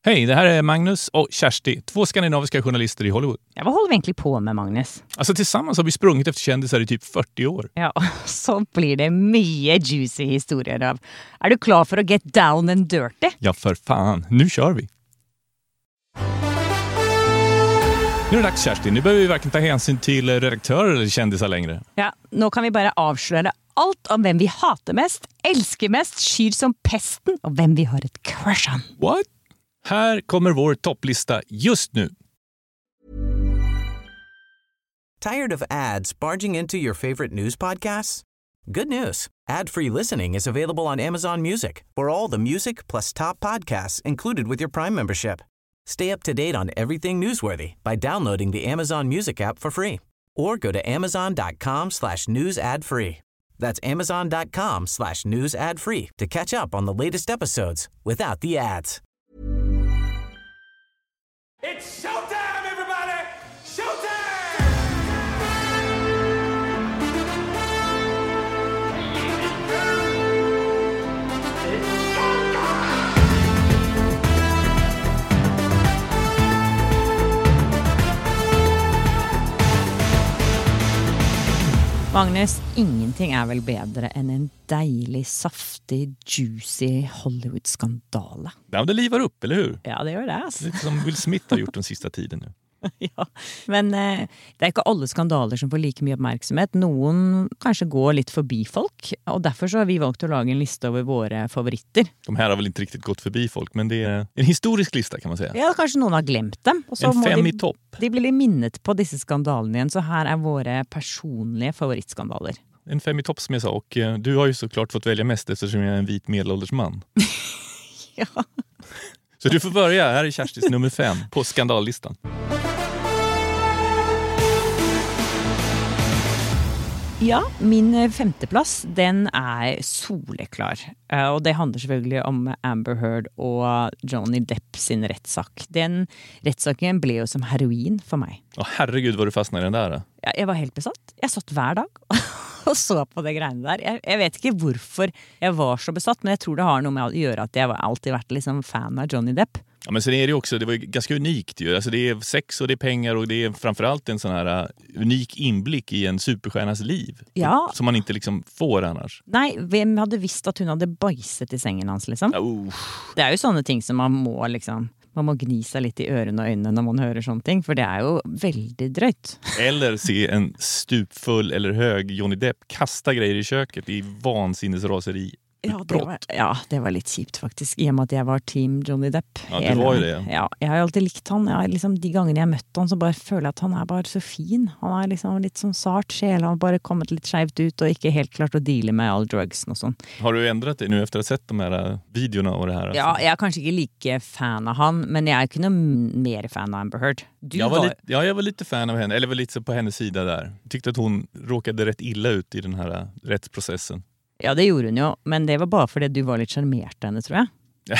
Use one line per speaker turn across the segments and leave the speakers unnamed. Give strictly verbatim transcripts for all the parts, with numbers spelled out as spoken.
Hej, det här är Magnus och Kersti, två skandinaviska journalister i Hollywood.
Ja, vad håller vi egentligen på med, Magnus?
Alltså tillsammans har vi sprungit efter kändisar i typ fyrtio år.
Ja, så blir det mycket juicy historier av. Är du klar för att get down and dirty?
Ja, för fan. Nu kör vi. Nu är det dags, Kersti. Nu behöver vi varken ta hänsyn till redaktörer eller kändisar längre.
Ja, nu kan vi bara avslöja allt om vem vi hatar mest, älskar mest, skyr som pesten och vem vi har ett crush on.
What? Här kommer vår topplista just nu.
Tired of ads barging into your favorite news podcasts? Good news. Ad-free listening is available on Amazon Music for all the music plus top podcasts included with your Prime membership. Stay up to date on everything newsworthy by downloading the Amazon Music app for free or go to amazon.com slash news ad free. That's amazon.com slash news ad free to catch up on the latest episodes without the ads.
It's showtime, everybody! Showtime!
Magnus, ingenting är väl bättre än en dejlig, saftig, juicy Hollywood-skandale.
Ja, det livar upp, eller hur?
Ja, det gör det. Alltså.
Lite som Will Smith har gjort den sista tiden nu.
Ja, men eh, det är inte alla skandaler som får lika mycket uppmärksamhet. Någon kanske går lite förbi folk, och därför så har vi valt att laga en lista över våra favoriter.
De här har väl inte riktigt gått förbi folk, men det är en historisk lista kan man säga.
Ja, kanske någon har glömt dem. Och så
en fem
de,
i topp.
De blir minnet på dessa skandalerna igen, så här är våra personliga favoritskandaler.
En fem i topp som jag sa, och eh, du har ju såklart fått välja mest eftersom jag är en vit medelålders man.
Ja.
Så du får börja, här är Kerstis nummer fem på skandallistan.
Ja, min femteplass, den är soleklar. Uh, och det handlar selvfølgelig om Amber Heard och Johnny Depp sin rättssak. Den rättssaken blev ju som heroin för mig.
Åh, herregud vad du fastnade i den där.
Ja, jag var helt besatt. Jag satt hver dag och så på det greiene där. Jag, jag vet inte varför jag var så besatt, men jag tror det har något med att göra att jag alltid varit liksom fan av Johnny Depp.
Ja, men sen är det också, det var ju ganska unikt ju. Alltså det är sex och det är pengar och det är framförallt en sån här uh, unik inblick i en superstjärnas liv.
Ja.
Som man inte liksom får annars.
Nej, vem hade visst att hon hade bajset i sängen hans liksom?
Oh.
Det är ju sådana ting som man må liksom, man må gnisa lite i öronen och ögonen när man hör sånt ting, för det är ju väldigt dröjt.
Eller se en stupfull eller hög Johnny Depp kasta grejer i köket i vansinnesraseri.
Ja det, var, ja, det var lite chipt faktiskt, i och med att jag var team Johnny Depp.
Ja, det var ju det.
Ja, jag har ju alltid likt han. Jag, liksom, de gånger jag møtte han så bara føler att han är bara så fin. Han är liksom lite som sart själ. Han har bara kommit lite skevt ut och inte helt klart att deala med all drugs och sånt.
Har du ändrat dig nu efter att ha sett de här videorna och det här? Alltså?
Ja, jag är kanske inte lika fan av han, men jag är inte mer fan av Amber Heard. Du
jag var,
var...
Lite, ja, jag var lite fan av henne, eller var lite på hennes sida där. Tyckte att hon råkade rätt illa ut i den här rättsprocessen.
Ja, det gjorde hon ju, men det var bara för att du var lite charmerad henne, tror jag.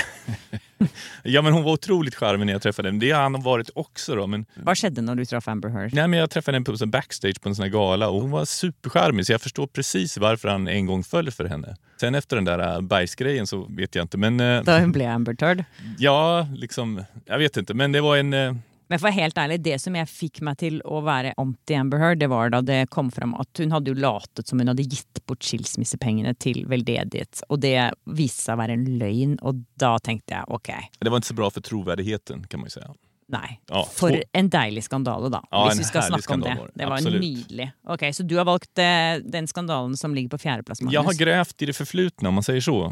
Ja, men hon var otroligt charmig när jag träffade henne. Det har han varit också då. Men...
Vad skedde när du träffade Amber Heard?
Nej, men jag träffade henne på en backstage på en sån här gala och hon var supercharmig, så jag förstår precis varför han en gång föll för henne. Sen efter den där bajsgrejen så vet jag inte, men...
Då blev Amber Heard?
Ja, liksom, jag vet inte, men det var en...
Men för helt ärligt, det som jag fick mig till att vara anti-Amber Heard, det var då det kom fram att hon hade ju latet som hon hade gitt bort skilsmissepengarna till veldedighet. Och det visade sig vara en lögn, och då tänkte jag, okej. Okay.
Det var inte så bra för trovärdigheten, kan man ju säga.
Nej,
ja,
för
två...
en dejlig skandal då.
Ja,
hvis vi ska snacka om det.
Var.
Det var
Absolut.
nydelig. Okej, okay, så du har valt eh, den skandalen som ligger på fjärde plats, Magnus?
Jag har grävt i det förflutna, om man säger så.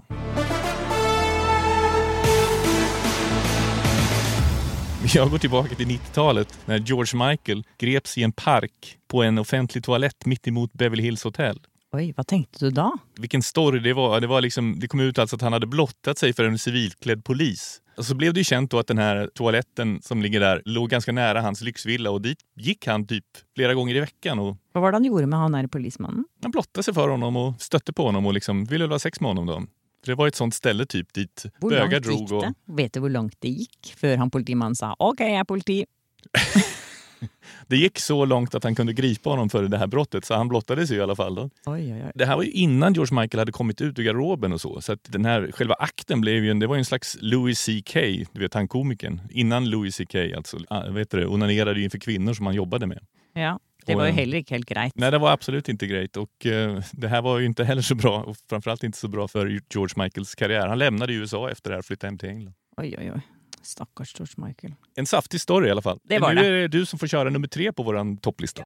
Jag går tillbaka till nittiotalet när George Michael greps i en park på en offentlig toalett mitt emot Beverly Hills Hotel.
Oj, vad tänkte du då?
Vilken story det var. Det var liksom, det kom ut alltså att han hade blottat sig för en civilklädd polis. Och så blev det ju känt då att den här toaletten som ligger där låg ganska nära hans lyxvilla, och dit gick han typ flera gånger i veckan. Och
vad var det han gjorde med han här polismannen?
Han blottade sig för honom och stötte på honom och liksom ville ha sex med honom då. Det var ett sånt ställe typ dit
hvor
bögar
långt
drog.
gick
Och...
det? Vet du hur långt det gick för han politimannen sa, okej, okay, jag är politi.
Det gick så långt att han kunde gripa honom för det här brottet, så han blottades ju i alla fall då.
Oj, oj, oj.
Det här var ju innan George Michael hade kommit ut ur garderoben och så. Så att den här själva akten blev ju en, det var ju en slags Louis C K, du vet han komikern. Innan Louis C K alltså, vet du, onanerade ju inför kvinnor som han jobbade med.
Ja, det var ju heller inte helt grejt.
Nej, det var absolut inte grejt. Och uh, det här var ju inte heller så bra. Och framförallt inte så bra för George Michaels karriär. Han lämnade U S A efter det här och flyttade hem till England.
Oj, oj, oj. Stackars George Michael.
En saftig story i alla fall.
Det var
nu
det.
är det du som får köra nummer tre på våran topplista.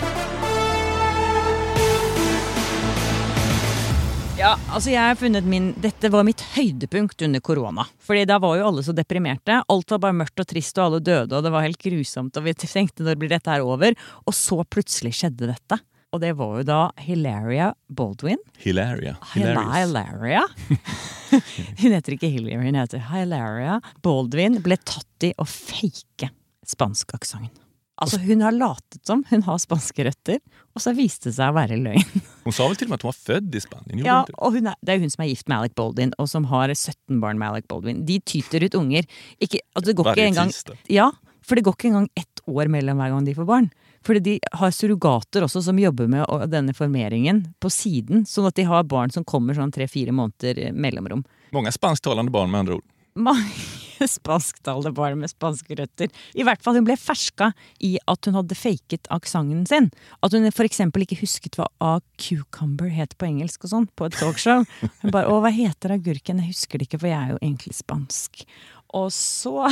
Ja, altså jeg har funnet min, dette var mitt høydepunkt under korona. Fordi da var jo alle så deprimerte. Alt var bare mørkt og trist, og alle døde, og det var helt grusomt. Og vi tenkte, når blir dette her over? Og så plutselig skjedde dette. Og det var jo da Hilaria Baldwin.
Hilaria.
Hilaria. Hun heter ikke Hilaria, hun heter Hilaria Baldwin. Ble tatt i å fake spansk aksenten. Altså hun har latet som hun har spanske røtter, og så viste det seg å være løgn.
Hun sa vel til og med at hun var født i Spanien.
Ja, og hun er, det er hun som er gift med Alec Baldwin, og som har sytten barn med Alec Baldwin. De tyter ut unger. Ikke, altså det går ikke engang, ja, for det går ikke engang ett år mellom hver gang de får barn. Fordi de har surrogater også som jobber med denne formeringen på siden, sånn at de har barn som kommer sånn tre-fire måneder mellomrom.
Många spansktalande barn med andra ord.
Mange spansktalende barn med spanske røtter. I hvert fall hun ble ferska i at hun hadde faket aksenten sin. At hun for eksempel ikke husket hva a cucumber heter på engelsk og sånn, på et talkshow. Hun bare, å, hva heter agurken? Jeg husker det ikke, for jeg er jo egentlig spansk. Og så,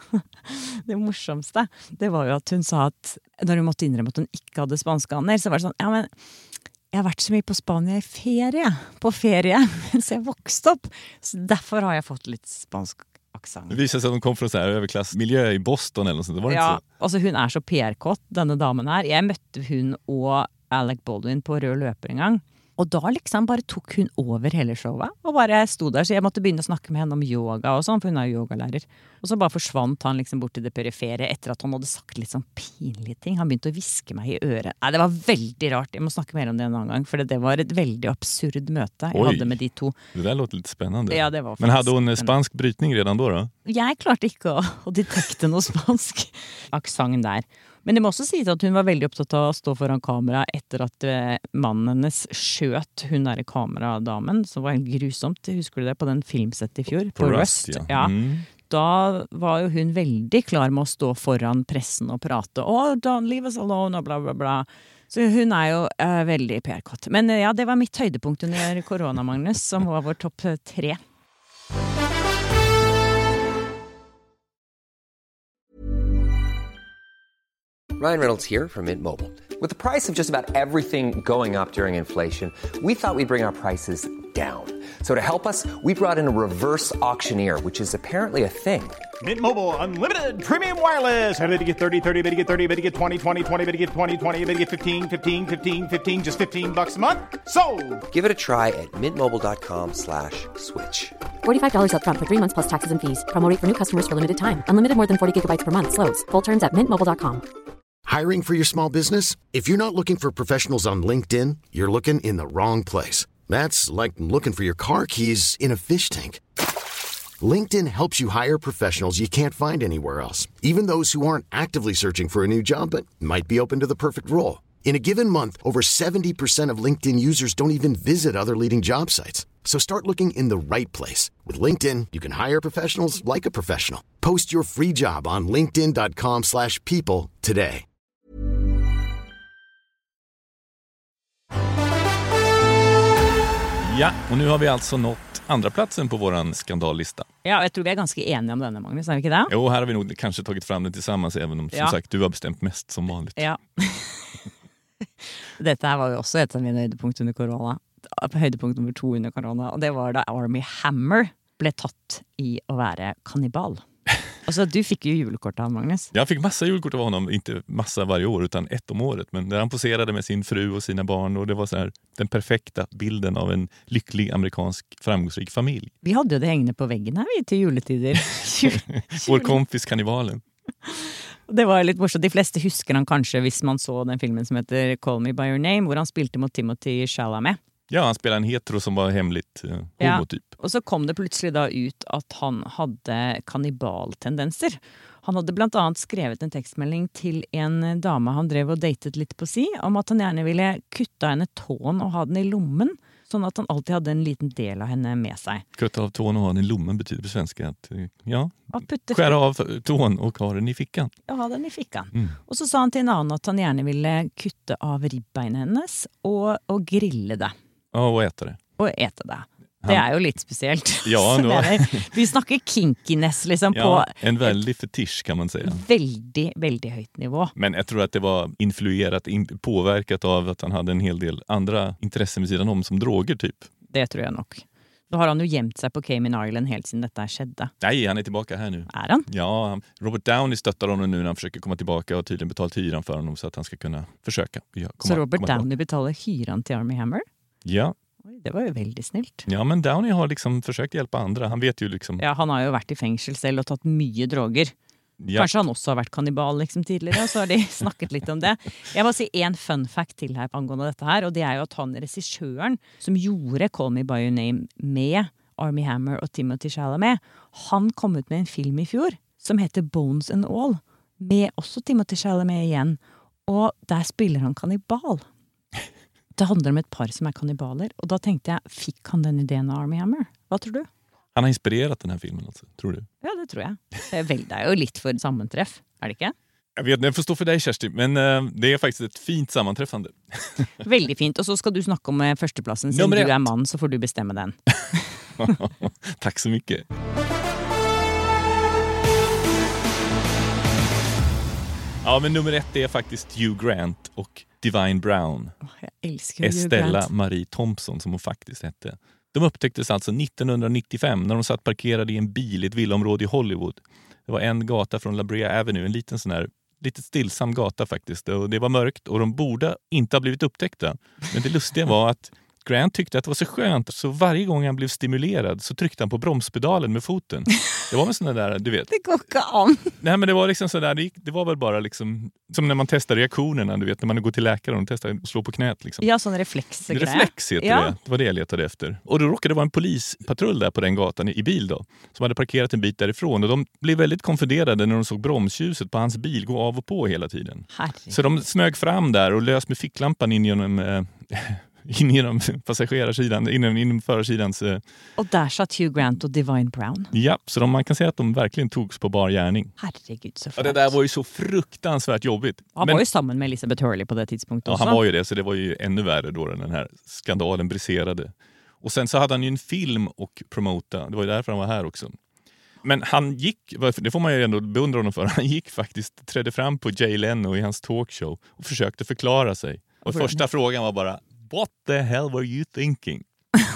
det morsomste, det var jo at hun sa at når hun måtte innrømme at hun ikke hadde spanske aner, så var det sånn, ja, men jeg har vært så mye på Spania i ferie, på ferie, mens jeg vokste opp. Så derfor har jeg fått litt spansk aksent.
Det visade sig att de kom från så här överklassmiljö i Boston eller något sånt. Det var
ja,
inte så.
Altså hun er så P R-kåt, denne damen her. Jeg møtte hun og Alec Baldwin på rød løper en gang. Og da liksom bare tok hun over hele showet, og bare sto der, så jeg måtte begynne å snakke med henne om yoga og sånn, for hun er jo yogalærer. Og så bare forsvant han liksom bort til det perifere etter at han hadde sagt litt sånn pinlige ting. Han begynte å viske meg i øret. Nei, det var veldig rart. Jeg må snakke mer om det en annen gang, for det var et veldig absurd møte jeg
Oj,
hadde med de to.
Det där låter lite spännande.
Ja, det var
Men hade hon
faktisk
spansk brytning redan då då?
Jeg klarte ikke å, å detekte noe spansk aksent der. Men det må også sies at hun var veldig opptatt av å stå foran kamera etter at eh, mannen hennes skjøt hun der kameradamen, som var helt grusomt. Husker du det på den filmsett i fjor?
På, på Rust, ja.
ja.
Mm.
Da var jo hun veldig klar med å stå foran pressen og prate. Oh, don't leave us alone, og bla, bla, bla. Så hun er jo eh, veldig P R-kåt. Men eh, ja, det var mitt høydepunkt under korona, Magnus, som var vår topp tre.
Ryan Reynolds here from Mint Mobile. With the price of just about everything going up during inflation, we thought we'd bring our prices down. So to help us, we brought in a reverse auctioneer, which is apparently a thing.
Mint Mobile Unlimited Premium Wireless. How to get thirty, thirty, how to get thirty, how to get twenty, twenty, twenty, how to get twenty, twenty, how to get fifteen, fifteen, fifteen, fifteen, just fifteen bucks a month? Sold!
Give it a try at mintmobile.com slash switch.
forty-five dollars up front for three months plus taxes and fees. Promo rate for new customers for limited time. Unlimited more than forty gigabytes per month. Slows full terms at mint mobile dot com.
Hiring for your small business? If you're not looking for professionals on LinkedIn, you're looking in the wrong place. That's like looking for your car keys in a fish tank. LinkedIn helps you hire professionals you can't find anywhere else, even those who aren't actively searching for a new job but might be open to the perfect role. In a given month, over seventy percent of LinkedIn users don't even visit other leading job sites. So start looking in the right place. With LinkedIn, you can hire professionals like a professional. Post your free job on linkedin.com slash people today.
Ja, och nu har vi alltså nått andra platsen på våran skandallista.
Ja, jeg tror vi er ganske enige om denne, Magnus, er vi ikke det?
Jo, här har vi nog kanske tagit fram den tillsammans, även om som
ja.
sagt du har bestämt mest som vanligt.
Ja. Dette her var jo også et av mine høydepunkt under korona. Høydepunkt nummer to under korona, og det var da Army Hammer ble tatt i å være kannibal. Alltså du fick ju julkort av Magnus.
Jag fick massa julkort av honom, inte massa varje år utan ett om året, men där han poserade med sin fru och sina barn, och det var så här den perfekta bilden av en lycklig amerikansk framgångsrik familj.
Vi hade ju det hängande på väggen här vid till juletider.
Vår kompis kannibalen.
Det var litt morsomt. De fleste husker han kanskje hvis man så den filmen som heter Call Me By Your Name, hvor han spilte mot Timothy Chalamet.
Ja, han spelade en hetero som var hemligt eh,
Ja.
homotyp.
Og så kom det plutselig da ut at han hadde kannibaltendenser. Han hadde blant annet skrevet en tekstmelding til en dame han drev og datet litt på si, om at han gjerne ville kutte av henne tåen og ha den i lommen, sånn at han alltid hadde en liten del av henne med seg.
Kutta av tån och ha den i lommen betyder på svenska att eh, ja,
Og putte
skära av tån och ha den i fickan.
og ha den i fikkan.
Mm.
Og så sa han til en annen at han gjerne ville kutte av ribbeinet hennes og, og grille det.
Ja, och äta det.
Og ete det. Det er jo litt spesielt.
Ja,
Så
nå-
mener, vi snakker kinkiness liksom
Ja,
på
en väldig fetisch kan man säga.
veldig, veldig høyt nivå.
Men jag tror att det var influerat, in, påverkat av att han hade en hel del andra intressen vid sidan om som droger typ.
Det tror jeg nok. Då har han jo gjemt seg på Cayman Island helt siden dette skjedde.
Nej, han är tillbaka här nu.
Er han?
Ja, han- Robert Downey stöttar honom nu när han försöker komma tillbaka och tydligen betalt hyran för honom så att han ska kunna försöka. Ja, komma,
Så Robert
komma tillbaka.
Downey betaler hyran til Armie Hammer?
Ja.
Oi, det var jo veldig snilt.
ja, men Downey har liksom försökt hjälpa andra. Han vet ju liksom...
Ja, han har jo vært i fengsel selv og tatt mye droger.
Ja.
Kanskje han også har vært kannibal liksom tidligere, og så har de snakket litt om det. Jeg må si en fun fact til her på angående dette her, og det er jo at han regissøren som gjorde Call Me By Your Name med Armie Hammer og Timothy Chalamet, han kom ut med en film i fjor som heter Bones and All, med også Timothy Chalamet igjen, og der spiller han kannibal. Det handler om et par som er kannibaler, og da tenkte jeg, fikk han den ideen av Armie Hammer? Hva tror du?
Han har inspirerat den här filmen alltså, tror du?
Ja, det tror jeg. Det er, vel, det er jo litt for sammentreff, er det ikke?
Jag vet, det får stå för dig Kersti, men eh, det är faktiskt ett fint sammanträffande.
Veldig fint, og så skal du snakke om eh, førsteplassen. Siden
Nummer
du
ett.
er mann, så får du bestemme den.
Tack så mycket. Ja, men nummer ett är faktiskt Hugh Grant och Divine Brown.
Åh, jeg elsker Hugh
Estella
Grant.
Marie Thompson som hon faktiskt hette. De upptäcktes alltså nittonhundranittiofem när de satt parkerade i en bil i ett villaområde i Hollywood. Det var en gata från La Brea Avenue, en liten sån här, lite stillsam gata faktiskt. Och det var mörkt och de borde inte ha blivit upptäckta. Men det lustiga var att Grant tyckte att det var så skönt så varje gång han blev stimulerad så tryckte han på bromspedalen med foten. Det var med såna där, du vet.
Det går ikke an.
Nej, men det var liksom så där, det, gick, det var väl bara liksom som när man testar reaktionerna, du vet, när man går till läkaren och testar att slå på knät liksom.
Ja, sånn refleksgreie.
Reflex heter
Ja.
det. Det var det jag letade efter. Och då råkade det vara en polispatrull där på den gatan i, i bil då. Som hade parkerat en bit därifrån. Och de blev väldigt konfunderade när de såg bromsljuset på hans bil gå av och på hela tiden.
Herregud.
Så de smög fram där och lös med ficklampan in genom... Eh, in genom passagerarsidan, in inom förarsidans... Eh,
Og der satt Hugh Grant og Divine Brown.
ja, så de, man kan säga att de verkligen togs på bar gärning.
Herregud, så
Ja,
flott.
det där var ju så fruktansvärt jobbigt.
Han
Men-
var jo sammen med Elizabeth Hurley på det tidspunktet
Ja,
også.
han var ju det, så det var ju ännu värre då den här skandalen briserade. Och sen så hade han ju en film och promota, det var ju därför han var här också. Men han gick, det får man ju ändå beundra honom för, han gick faktiskt, trädde fram på Jay Leno i hans talkshow och försökte förklara sig. Och första frågan var bara, what the hell were you thinking?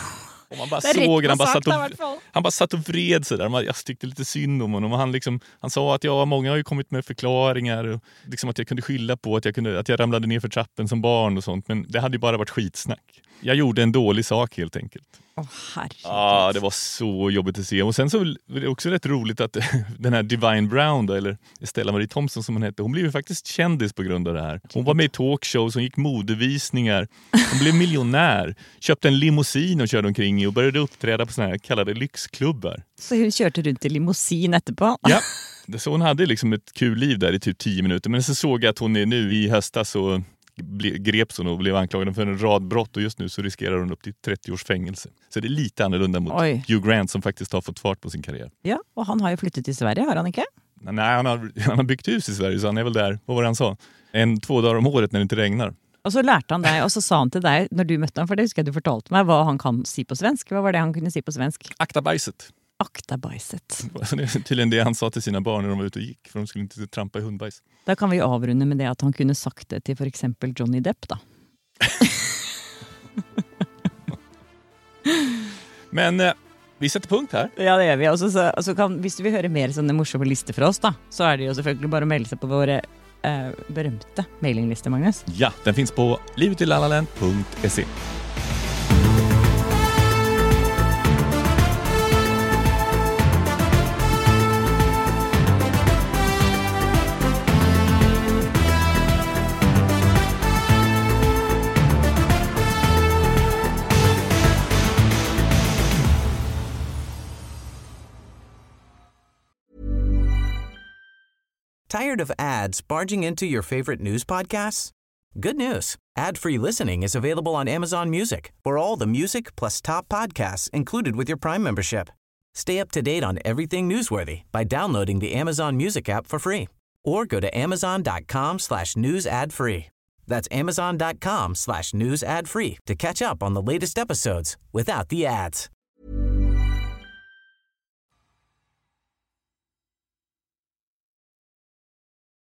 Och man bara
Det är rätt
såg det, han bara,
sagt
satt
i alla
och,
fall.
han bara satt och vred sig där. Man- Jag tyckte lite synd om honom. Och han, liksom, han sa att ja, många har ju kommit med förklaringar. Och liksom att jag kunde skylla på att jag, kunde, att jag ramlade ner för trappen som barn och sånt. Men det hade ju bara varit skitsnack. Jag gjorde en dålig sak helt enkelt.
Åh, herregud.
Ja, det var så jobbigt att se. Och sen så var det också rätt roligt att den här Divine Brown då, eller Estella Marie Thompson som hon hette, hon blev ju faktiskt kändis på grund av det här. Hon var med i talkshows, hon gick modevisningar, hon blev miljonär, köpte en limousin och körde omkring i och började uppträda på såna här kallade lyxklubbar.
Så hun kjørte rundt i limousin etterpå.
Ja, det- så hon hade liksom ett kul liv där i typ tio minuter. Men så såg jag att hon är nu i höstas så ble, greps hon och blev anklagad för en rad brott och just nu så riskerar hon upp till trettio års fängelse. Så det är lite annorlunda mot
Oj.
Hugh Grant som faktiskt har fått fart på sin karriär.
Ja, og han har jo flyttet til Sverige, har han ikke?
Nej, han har, han har byggt hus i Sverige så han är väl där, vad var det han sa? En, två dagar om året när det inte regnar.
Og så lærte han deg, og så sa han til deg, når du møtte han, for det husker jeg du fortalte meg, hva han kan si på svensk. Hva var det han kunne si på svensk?
Akta bajset.
Akta bajset.
Det är tydligen det han sa till sina barn när de var ute och gick, för de skulle inte trampa i hundbajs.
Da kan vi avrunde med det at han kunne sagt det til for eksempel Johnny Depp, da.
Men eh, vi sätter punkt här.
Ja, det gjør vi. Og så, så, og så kan, hvis du vil høre mer sånne morsomme lister fra oss, da, så er det jo selvfølgelig bare å melde seg på våre eh, berømte mailinglister, Magnus.
Ja, den finns på livetillallaland punkt se.
Tired of ads barging into your favorite news podcasts? Good news. Ad-free listening is available on Amazon Music for all the music plus top podcasts included with your Prime membership. Stay up to date on everything newsworthy by downloading the Amazon Music app for free or go to amazon.com slash news ad free. That's amazon.com slash news ad free to catch up on the latest episodes without the ads.